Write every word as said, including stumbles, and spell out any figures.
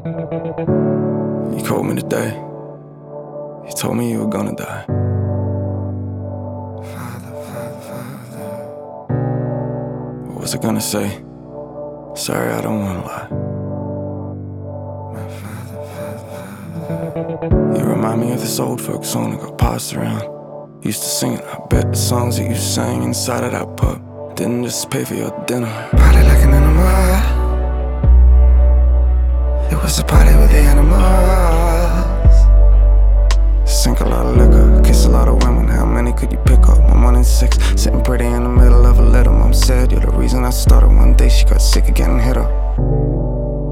You called me today. You told me you were gonna die. Father, Father, Father. What was I gonna say? Sorry, I don't wanna lie. My Father, Father, Father. You remind me of this old folk song that got passed around. Used to sing it, I bet the songs that you sang inside of that pub didn't just pay for your dinner. Party like an animal. It was a party with the animals. Sink a lot of liquor, kiss a lot of women. How many could you pick up? I'm one in six, sitting pretty in the middle of a letter. Mom said, you're the reason I started. One day she got sick of getting hit up.